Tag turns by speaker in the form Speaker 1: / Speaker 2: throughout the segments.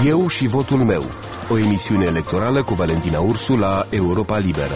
Speaker 1: Eu și votul meu. O emisiune electorală cu Valentina Ursu la Europa Liberă.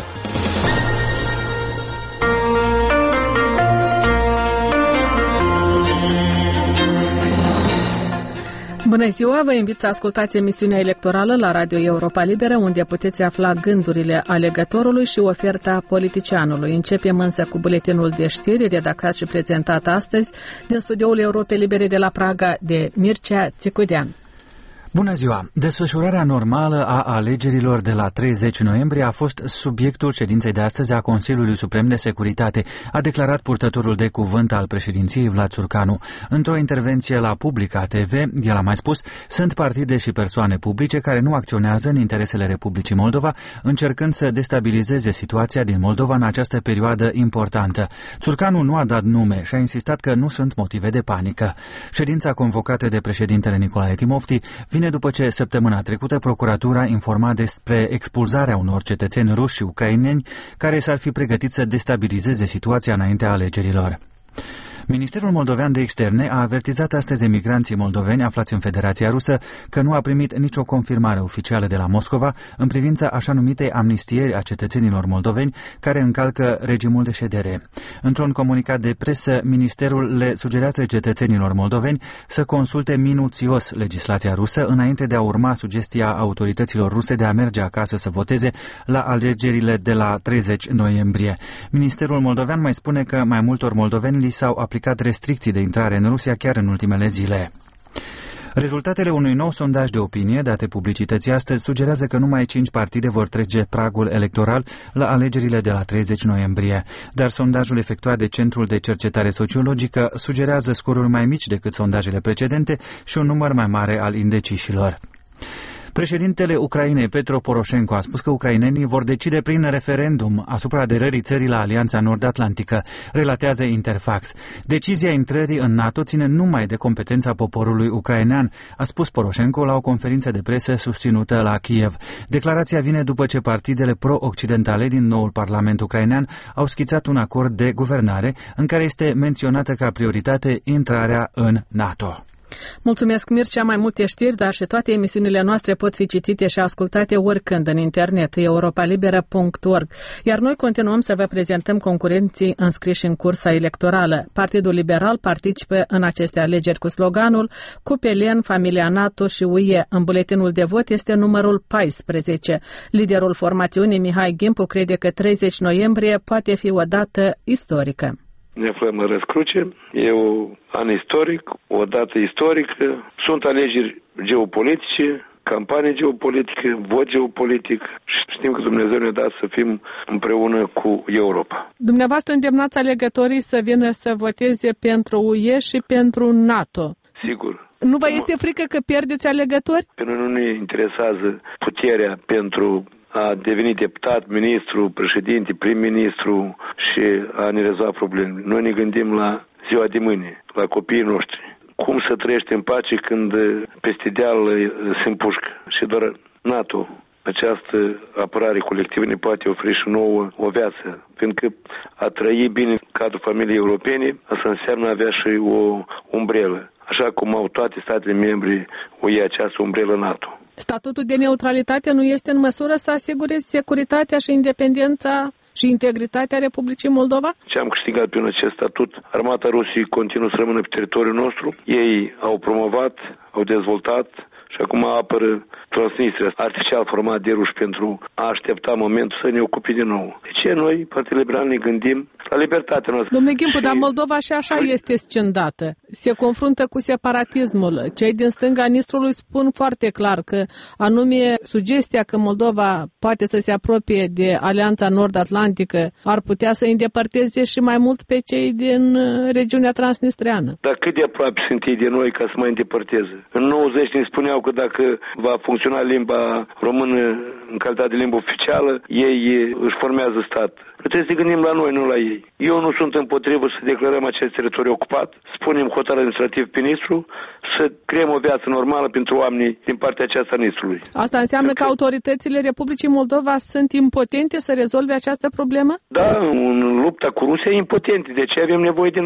Speaker 2: Bună ziua, vă invit să ascultați emisiunea electorală la Radio Europa Liberă, unde puteți afla gândurile alegătorului și oferta politicianului. Începem însă cu buletinul de știri, redactat și prezentat astăzi din studioul Europei Libere de la Praga de Mircea Țicudean.
Speaker 3: Bună ziua! Desfășurarea normală a alegerilor de la 30 noiembrie a fost subiectul ședinței de astăzi a Consiliului Suprem de Securitate, a declarat purtătorul de cuvânt al președinției Vlad Ciurcanu. Într-o intervenție la Publica TV, el a mai spus, sunt partide și persoane publice care nu acționează în interesele Republicii Moldova, încercând să destabilizeze situația din Moldova în această perioadă importantă. Ciurcanu nu a dat nume și a insistat că nu sunt motive de panică. Ședința convocată de președintele Nicolae Timofti vine după ce săptămâna trecută procuratura informa despre expulzarea unor cetățeni ruși și ucraineni care s-ar fi pregătit să destabilizeze situația înaintea alegerilor. Ministerul Moldovean de Externe a avertizat astăzi emigranții moldoveni aflați în Federația Rusă că nu a primit nicio confirmare oficială de la Moscova în privința așa numitei amnistieri a cetățenilor moldoveni care încalcă regimul de ședere. Într-un comunicat de presă, ministerul le sugerează cetățenilor moldoveni să consulte minuțios legislația rusă înainte de a urma sugestia autorităților ruse de a merge acasă să voteze la alegerile de la 30 noiembrie. Ministerul moldovean mai spune că mai multor moldoveni li s-au aplicat restricții de intrare în Rusia chiar în ultimele zile. Rezultatele unui nou sondaj de opinie date publicității astăzi sugerează că numai 5 partide vor trece pragul electoral la alegerile de la 30 noiembrie, dar sondajul efectuat de Centrul de Cercetare Sociologică sugerează scoruri mai mici decât sondajele precedente și un număr mai mare al indecișilor. Președintele Ucrainei, Petro Poroșenko, a spus că ucrainenii vor decide prin referendum asupra aderării țării la Alianța Nord-Atlantică, relatează Interfax. Decizia intrării în NATO ține numai de competența poporului ucrainean, a spus Poroșenko la o conferință de presă susținută la Kiev. Declarația vine după ce partidele pro-occidentale din noul Parlament ucrainean au schițat un acord de guvernare în care este menționată ca prioritate intrarea în NATO.
Speaker 2: Mulțumesc, Mircea. Mai multe știri, dar și toate emisiunile noastre pot fi citite și ascultate oricând în internet, europalibera.org. Iar noi continuăm să vă prezentăm concurenții înscriși în cursa electorală. Partidul Liberal participă în aceste alegeri cu sloganul Cupelen, Familia NATO și UE. În buletinul de vot este numărul 14. Liderul formațiunii, Mihai Gimpu, crede că 30 noiembrie poate fi o dată istorică.
Speaker 4: Ne aflăm în răscruce, e un an istoric, o dată istorică, sunt alegeri geopolitice, campanie geopolitică, vot geopolitic și știm că Dumnezeu ne-a dat să fim împreună cu Europa.
Speaker 2: Dumneavoastră îndemnați alegătorii să vină să voteze pentru UE și pentru NATO.
Speaker 4: Sigur.
Speaker 2: Nu vă este frică că pierdeți alegători?
Speaker 4: Pe noi nu ne interesează puterea pentru a deveni deputat, ministru, președinte, prim-ministru și a ne rezolva probleme. Noi ne gândim la ziua de mâine, la copiii noștri. Cum să trăiești în pace când peste deal se împușcă. Și doar NATO, această apărare colectivă ne poate oferi și nouă o viață. Pentru că a trăi bine în cadrul familiei europene, asta înseamnă a avea și o umbrelă. Așa cum au toate statele membre UE această umbrelă NATO.
Speaker 2: Statutul de neutralitate nu este în măsură să asigure securitatea și independența și integritatea Republicii Moldova?
Speaker 4: Ce am câștigat prin acest statut? Armata Rusiei continuă să rămână pe teritoriul nostru. Ei au promovat, au dezvoltat și acum apără Transnistria, artificial format de ruși pentru a aștepta momentul să ne ocupe din nou. De ce noi, Partidul Liberal, ne gândim la libertatea noastră?
Speaker 2: Domnule Gimpu, dar Moldova și așa este scindată. Se confruntă cu separatismul. Cei din stânga Nistrului spun foarte clar că anume sugestia că Moldova poate să se apropie de Alianța Nord-Atlantică ar putea să îndepărteze și mai mult pe cei din regiunea transnistreană.
Speaker 4: Dar cât de aproape sunt ei de noi ca să mai îndepărteze? În 90 ne spuneau că dacă va funcționa limba română în calitate de limbă oficială, ei își formează stat. Trebuie să gândim la noi, nu la ei. Eu nu sunt împotrivă să declarăm acest teritoriu ocupat, spunem hotar administrativ pe Nistru, să creăm o viață normală pentru oamenii din partea aceasta a Nistrului.
Speaker 2: Asta înseamnă că autoritățile Republicii Moldova sunt impotente să rezolve această problemă?
Speaker 4: Da, în lupta cu Rusia e impotente. De ce avem nevoie de NATO?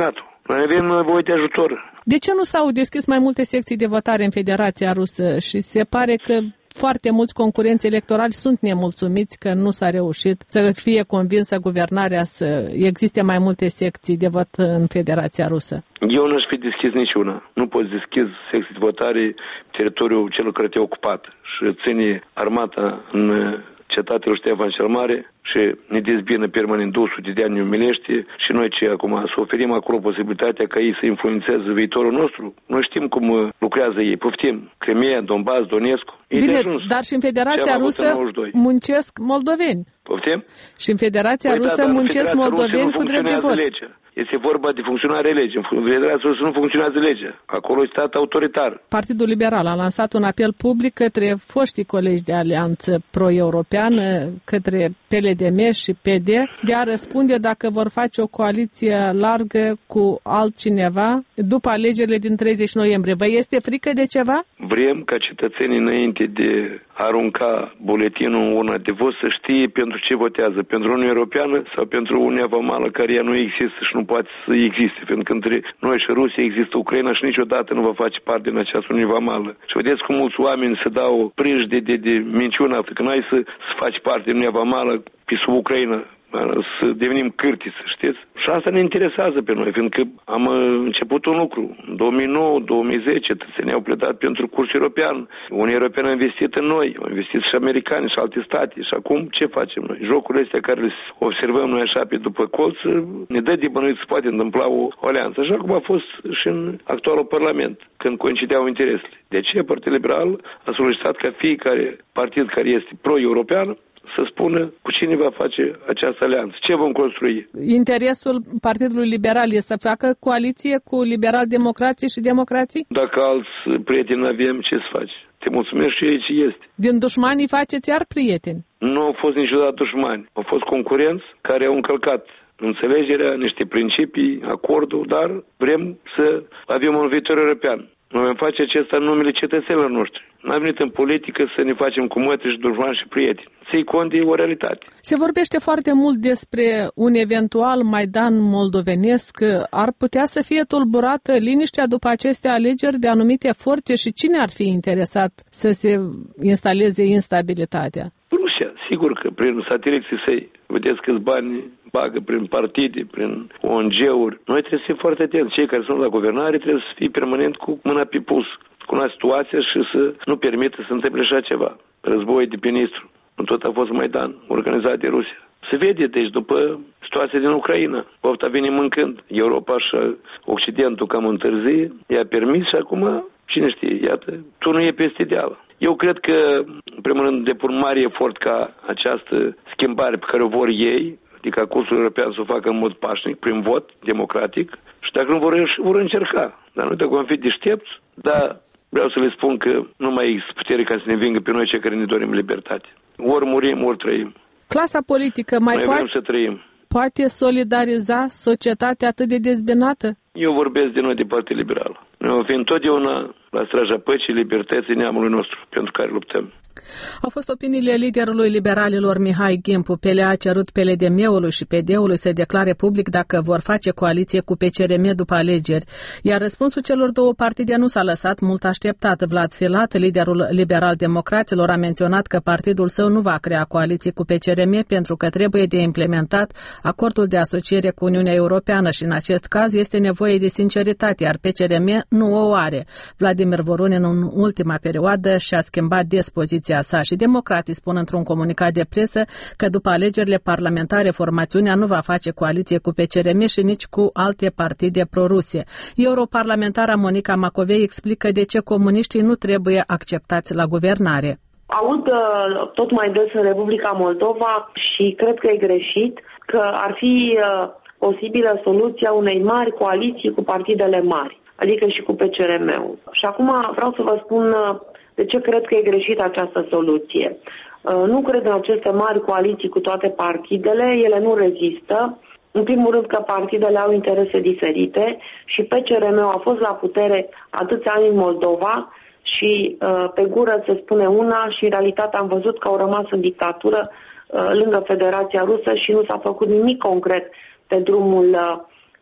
Speaker 4: Noi avem nevoie de ajutor.
Speaker 2: De ce nu s-au deschis mai multe secții de votare în Federația Rusă? Și se pare că foarte mulți concurenți electorali sunt nemulțumiți că nu s-a reușit să fie convinsă guvernarea să existe mai multe secții de vot în Federația Rusă.
Speaker 4: Eu n-aș fi deschis niciuna. Nu poți deschis secții de votare teritoriul celor care te-a ocupat și ține armata în cetatea lui Ștefan cel Mare și ne dezbină permanent 200 de ani, ne umilește și noi ce acum să oferim acolo posibilitatea ca ei să influențeze viitorul nostru. Noi știm cum lucrează ei, poftim, Crimea, Donbass, Donetsk.
Speaker 2: Bine, dar și în Federația Rusă muncesc moldoveni.
Speaker 4: Poftim?
Speaker 2: Și în Federația Rusă muncesc moldoveni cu drept de vot.
Speaker 4: Este vorba de funcționarea legii. În Federația Rusă nu funcționează legea. Acolo este stat autoritar.
Speaker 2: Partidul Liberal a lansat un apel public către foștii colegi de alianță pro-europeană, către PLDM și PD, de a răspunde dacă vor face o coaliție largă cu altcineva după alegerile din 30 noiembrie. Vă este frică de ceva?
Speaker 4: Vrem ca cetățenii, înainte de a arunca buletinul în urna de vot, să știe pentru ce votează. Pentru Uniunea Europeană sau pentru Uniunea Vamală, care ea nu există și nu poate să existe. Pentru că între noi și Rusia există Ucraina și niciodată nu va face parte din această Uniune Vamală. Și vedeți cum mulți oameni se dau prânji de minciună, că n-ai să faci parte din Uniunea Vamală pe sub Ucraina, să devenim cârtiți, știți? Și asta ne interesează pe noi, fiindcă am început un lucru. În 2009-2010 cetățenii au pledat pentru curs european. Uniunea Europeană a investit în noi, au investit și americani și alte state. Și acum ce facem noi? Jocurile astea care le observăm noi așa pe după colț, ne dă de bănuit să poate întâmpla o alianță. Așa cum a fost și în actualul Parlament, când coincideau interesele. De aceea Partidul Liberal a solicitat ca fiecare partid care este pro-european să spună cu cine va face această alianță. Ce vom construi?
Speaker 2: Interesul Partidului Liberal este să facă coaliție cu liberal-democrații și democrații?
Speaker 4: Dacă alți prieteni avem, ce să faci? Te mulțumesc și aici este.
Speaker 2: Din dușmanii faceți iar prieteni?
Speaker 4: Nu au fost niciodată dușmani. Au fost concurenți care au încălcat înțelegerea, niște principii, acordul, dar vrem să avem un viitor european. Noi vom face acesta în numele cetățenilor noștri. N-am venit în politică să ne facem cu mătri și dușmani și prieteni. Ții cont de o realitate.
Speaker 2: Se vorbește foarte mult despre un eventual Maidan moldovenesc. Ar putea să fie tulburată liniștea după aceste alegeri de anumite forțe și cine ar fi interesat să se instaleze instabilitatea?
Speaker 4: Rusia, sigur că prin sateliții săi, vedeți câți bani bagă prin partide, prin ONG-uri. Noi trebuie să fim foarte atenți. Cei care sunt la guvernare trebuie să fie permanent cu mâna pe puls, cu una situația și să nu permită să întâmple așa ceva. Război de ministru. Tot a fost Maidan, organizat de Rusia. Se vede, deci, după situația din Ucraina. Pofta vine mâncând. Europa și Occidentul cam întârzie, i-a permis și acum, cine știe, iată, tu nu e peste ideal. Eu cred că, în primul rând, depun mare efort ca această schimbare pe care o vor ei, adică ca cursul european să o facă în mod pașnic, prin vot democratic, și dacă nu vor încerca. Dar nu dacă vom fi deștepți, dar vreau să le spun că nu mai există putere ca să ne vingă pe noi cei care ne dorim libertate. Ori murim, ori trăim.
Speaker 2: Clasa politică
Speaker 4: noi vrem să trăim.
Speaker 2: Poate solidariza societatea atât de dezbinată?
Speaker 4: Eu vorbesc de noi de Partidul Liberal. Noi vom fi întotdeauna la straja păcii, libertății neamului nostru pentru care luptăm.
Speaker 2: Au fost opiniile liderului liberalilor Mihai Gimpu. PLA a cerut PLDM-ului și PD-ului să declare public dacă vor face coaliție cu PCRM după alegeri. Iar răspunsul celor două partide nu s-a lăsat mult așteptat. Vlad Filat, liderul liberal-democraților, a menționat că partidul său nu va crea coaliție cu PCRM pentru că trebuie de implementat acordul de asociere cu Uniunea Europeană și în acest caz este nevoie de sinceritate, iar PCRM nu o are. Vladimir Voronin în ultima perioadă și-a schimbat dispoziția sa și democrații spun într-un comunicat de presă că după alegerile parlamentare formațiunea nu va face coaliție cu PCRM și nici cu alte partide pro-ruse. Europarlamentara Monica Macovei explică de ce comuniștii nu trebuie acceptați la guvernare.
Speaker 5: Aud tot mai des în Republica Moldova și cred că e greșit că ar fi posibilă soluția unei mari coaliții cu partidele mari, adică și cu PCRM-ul. Și acum vreau să vă spun de ce cred că e greșită această soluție. Nu cred în aceste mari coaliții cu toate partidele, ele nu rezistă. În primul rând că partidele au interese diferite și PCRM-ul a fost la putere atâția ani în Moldova și pe gură se spune una și în realitate am văzut că au rămas în dictatură lângă Federația Rusă și nu s-a făcut nimic concret pe drumul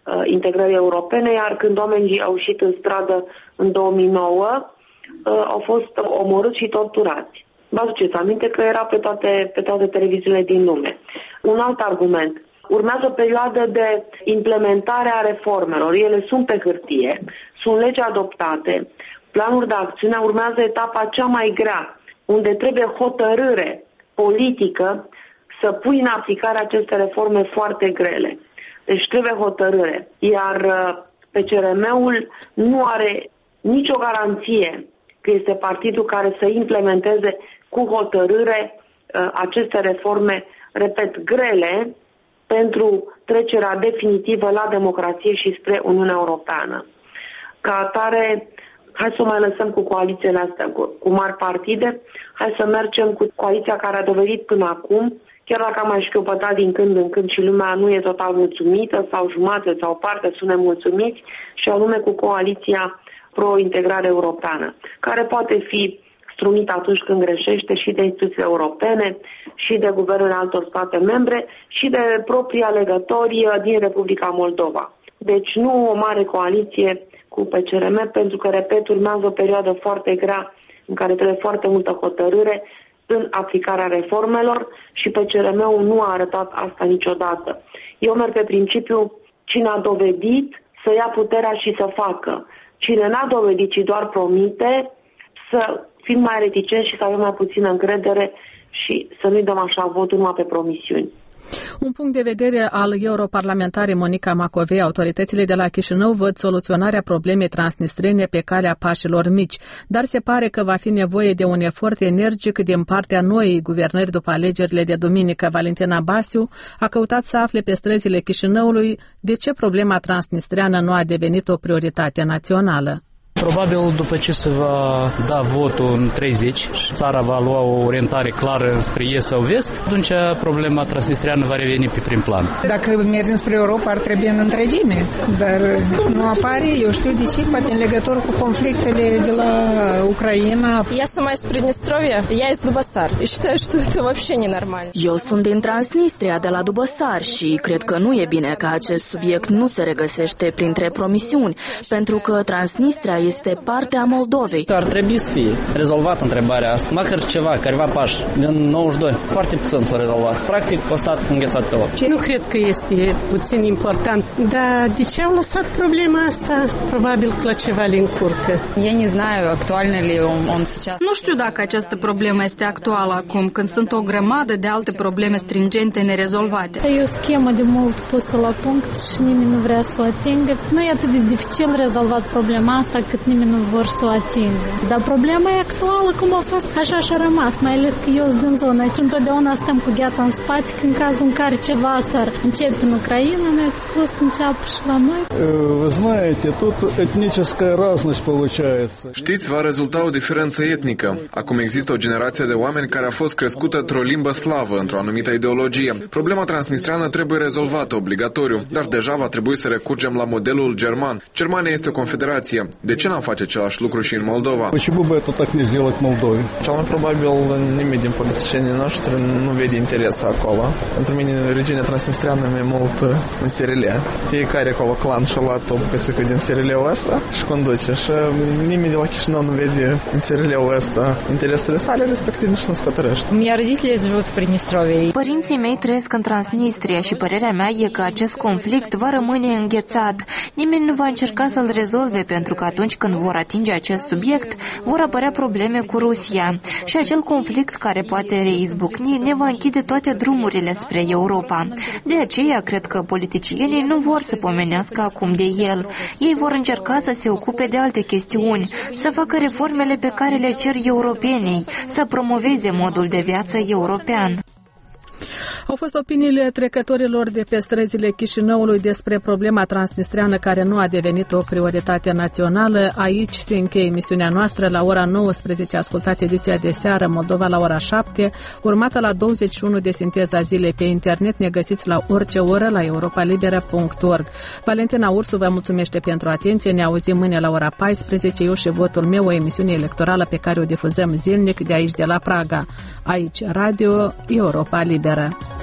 Speaker 5: integrării europene, iar când oamenii au ieșit în stradă în 2009, au fost omorâți și torturați. Vă aduceți aminte că era pe toate televiziunile din lume. Un alt argument. Urmează o perioadă de implementare a reformelor. Ele sunt pe hârtie, sunt legi adoptate, planuri de acțiune, urmează etapa cea mai grea, unde trebuie hotărâre politică să pui în aplicare aceste reforme foarte grele. Deci trebuie hotărâre. Iar PCRM-ul nu are nicio garanție că este partidul care să implementeze cu hotărâre aceste reforme, repet, grele, pentru trecerea definitivă la democrație și spre Uniunea Europeană. Ca atare, hai să o mai lăsăm cu coalițiile astea, cu mari partide, hai să mergem cu coaliția care a dovedit până acum, chiar dacă am mai șchiopătat din când în când și lumea nu e total mulțumită, sau jumate sau parte sunt nemulțumiți, și anume cu coaliția pro-integrare europeană, care poate fi strunit atunci când greșește și de instituțiile europene, și de guvernele altor state membre, și de proprii alegători din Republica Moldova. Deci nu o mare coaliție cu PCRM, pentru că, repet, urmează o perioadă foarte grea în care trebuie foarte multă hotărâre în aplicarea reformelor și PCRM-ul nu a arătat asta niciodată. Eu merg pe principiu, cine a dovedit să ia puterea și să facă. Cine n-a dovedit, ci doar promite, să fim mai reticenți și să avem mai puțină încredere și să nu-i dăm așa votul numai pe promisiuni.
Speaker 2: Un punct de vedere al europarlamentarii Monica Macovei: autoritățile de la Chișinău văd soluționarea problemei transnistrene pe calea pașilor mici, dar se pare că va fi nevoie de un efort energic din partea noii guvernări după alegerile de duminică. Valentina Basiu a căutat să afle pe străzile Chișinăului de ce problema transnistreană nu a devenit o prioritate națională.
Speaker 6: Probabil după ce se va da votul în 30 și țara va lua o orientare clară spre est sau vest, atunci problema transnistreană va reveni pe prim plan.
Speaker 7: Dacă mergem spre Europa, ar trebui în întregime, dar nu apare, eu știu de ce, poate în legătură cu conflictele de la Ucraina.
Speaker 8: Я сама из Приднестровья, я из Дубасар, и считаю, что это вообще ненормально.
Speaker 9: Eu sunt din Transnistria, de la Dubăsar, și cred că nu e bine că acest subiect nu se regăsește printre promisiuni, pentru că Transnistria este parte a Moldovei.
Speaker 6: Ar trebui să fie rezolvată întrebarea asta, măcar ceva, careva pași. Din 92, foarte puțin s-a rezolvat. Practic, a stat înghețat pe loc.
Speaker 10: Nu cred că este puțin important, dar de ce au lăsat problema asta? Probabil că la ceva le încurcă.
Speaker 8: Я не знаю, актуально ли он сейчас.
Speaker 11: Nu știu dacă această problemă este actuală acum, când sunt o grămadă de alte probleme stringente nerezolvate.
Speaker 12: E o schemă de mult pusă la punct și nimeni nu vrea să o atingă. Nu e atât de dificil rezolvat problema asta cât nimeni nu vor să o atingă. Dar problema e actuală cum a fost, așa și a rămas, mai ales că eu sunt din zonă. Întotdeauna stăm cu gheața în spate, că în cazul în care ceva s-ar începe în Ucraina, ne-a expus să înceapă și la noi.
Speaker 13: Вы знаете, тут этническая разность получается.
Speaker 14: Știți, va rezulta o diferență etnică. Acum există o generație de oameni care a fost crescută într-o limbă slavă, într-o anumită ideologie. Problema transnistreană trebuie rezolvată obligatoriu, dar deja va trebui să recurgem la modelul german. Germania este o confederație. De ce n-am face același lucru și în Moldova?
Speaker 13: Почему бы это так не сделать в Молдове?
Speaker 15: Cel mai probabil nimeni din politicienii noștri nu vede interes acolo. Pentru mine regiunea transnistreană e mult în SRL. Fiecare acolo clan și-a luat o bucățică din SRL-ul ăsta și conduce. Și nimeni de la Chișinău nu vede în SRL-ul ăsta interesele sale, respectiv nici nu se hotărăște.
Speaker 9: Părinții mei trăiesc în Transnistria și părerea mea e că acest conflict va rămâne înghețat. Nimeni nu va încerca să-l rezolve, pentru că atunci când vor atinge acest subiect, vor apărea probleme cu Rusia. Și acel conflict care poate reizbucni ne va închide toate drumurile spre Europa. De aceea, cred că politicienii nu vor să pomenească acum de el. Ei vor încerca să se ocupe de alte chestiuni, să facă reformele pe care le cer europenii, să promoveze modul de viață european.
Speaker 2: Au fost opiniile trecătorilor de pe străzile Chișinăului despre problema transnistreană care nu a devenit o prioritate națională. Aici se încheie emisiunea noastră. La ora 19 ascultați ediția de seară Moldova la ora 7, urmată la 21 de sinteza zilei pe internet. Ne găsiți la orice oră la europalibera.org. Valentina Ursu vă mulțumește pentru atenție. Ne auzim mâine la ora 14. Eu și votul meu, o emisiune electorală pe care o difuzăm zilnic de aici, de la Praga. Aici Radio Europa Liberă.